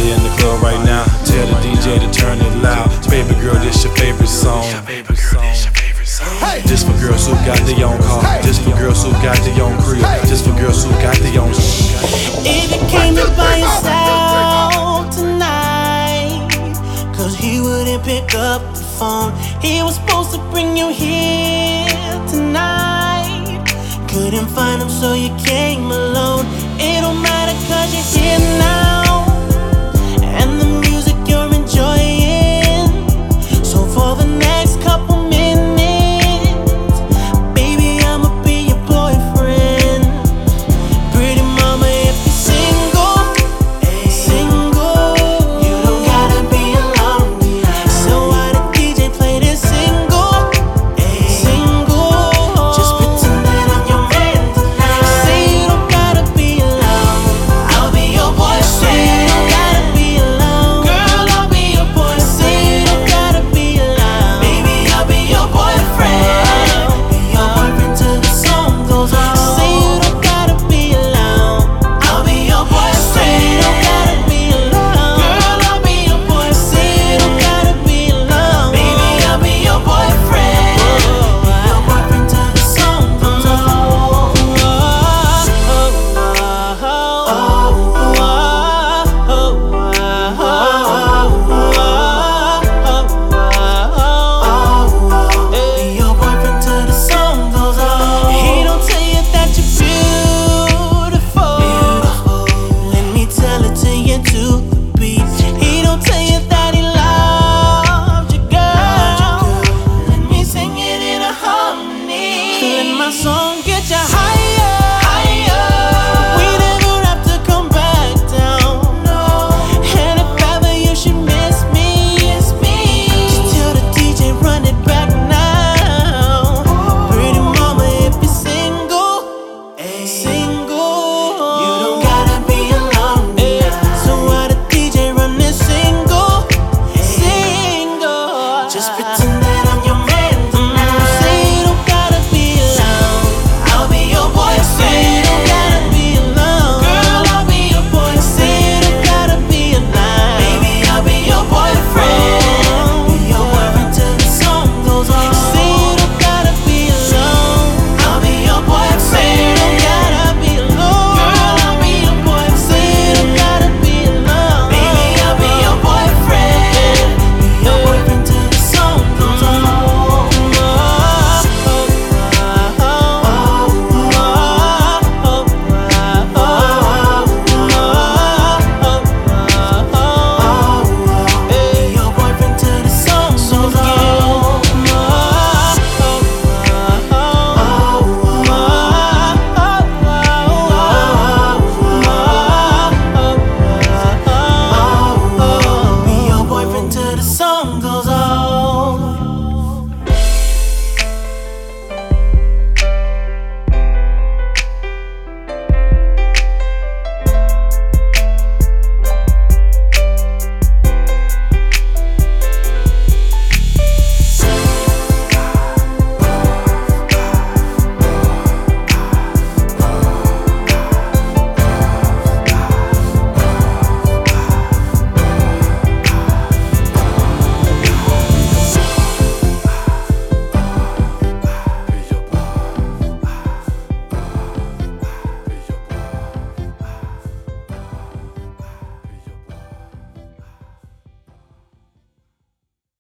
Everybody in the club right now, tell the DJ to turn it loud. Baby girl, this your favorite song. This for girls who got their own car. This for girls who got their own crib. This for girls who got their own. If you came in by yourself tonight, cause he wouldn't pick up the phone. He was supposed to bring you here tonight. Couldn't find him, so you came alone. It don't matter cause you're here now.